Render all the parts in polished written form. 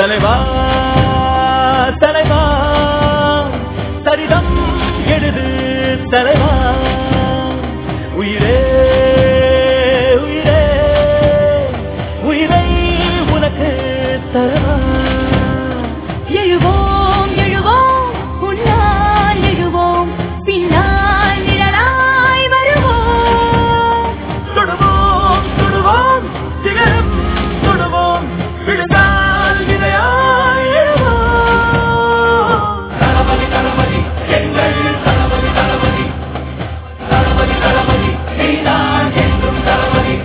தலைவா தலைவா சரிதம் எழுது தலைவா உயிரே உயிரே உயிரை உனக்கு தரவா எழுவோம் எழுவோம் உன்னால் எழுவோம் பின்னால் நிழலாய் வருவோம் தொடுவோம் தொடுவோம் சிகரம் தொடுவோம் விழுந்தால் விதையாய் எழுவோம் தளபதி தளபதி எங்கள் தளபதி தளபதி தளபதி தளபதி நீதான் என்றும் தளபதி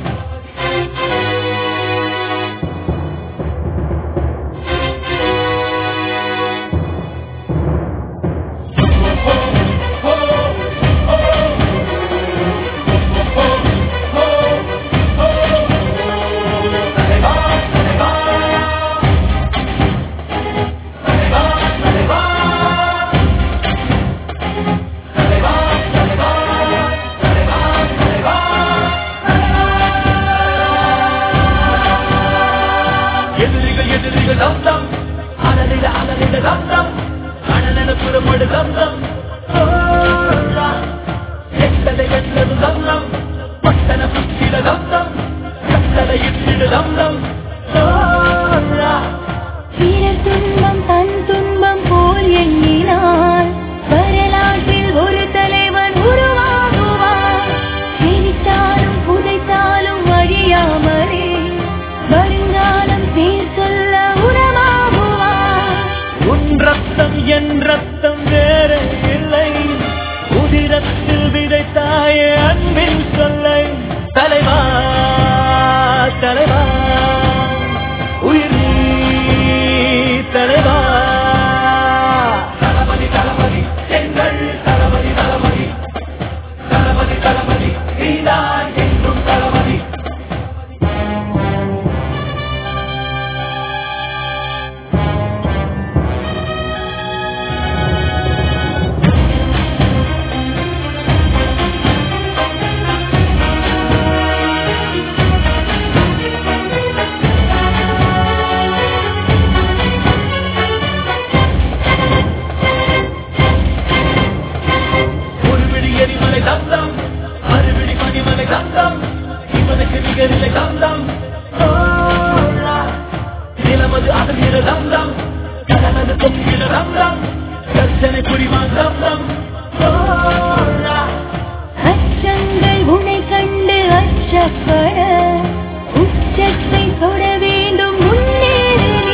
தம்தம் அனலிட அனலிட தம்தம் அனலென புறப்படு தம்தம் எட்டதை வெட்டது தம்தம் பட்டன புத்திட தம்தம் கட்டளை இட்டிட தம்தம் வீரர் துன்பம் தன் துன்பம் போல் எண்ணினார் வரலாற்றில் ஒரு தலைவன் உருவாகுவார் ஜெயித்தாலும் புதைத்தாலும் அழியாமலே வருங்காலம் பேர் சொல்ல உன் ரத்தம் என் ரத்தம் வேற இல்லை உதிரத்தில் விதைத்தாயே அன்பின் சொல்லை தலைவா தலைவா உயிர் நீ தலைவா தளபதி தளபதி எங்கள் தளபதி தளபதி தளபதி தளபதி நீதான் என்றும் தளபதி தம்தம் மறுபடி மணிமலை தம்தம் இவனுக்கு நிகரிலை தம்தம் நிலமது அகலிட தம்தம் கடலது தொங்கிட தம்தம் கர்ச்சனை புரிவான் தம்தம் அச்சங்கள் உன்னை கண்டு அச்சப்பட உச்சத்தை தொட வேண்டும் முன்னேறி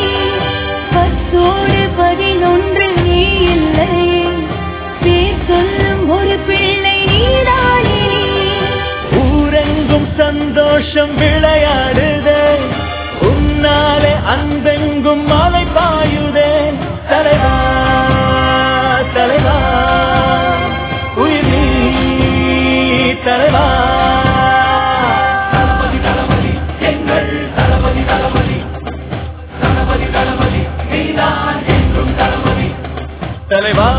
10-11 நீ இல்லை பேர் சொல்லும் ஒரு பிள்ளை நீதானே ஊரெங்கும் சந்தோஷம் விளையாடுதே உன்னாலே அன்பெங்கும் மலை பாயுதே தலைவா தலைவா உயிர் நீ தலைவா தளபதி தளபதி எங்கள் தளபதி தளபதி தளபதி தளபதி நீதான் என்றும் தளபதி தலைவா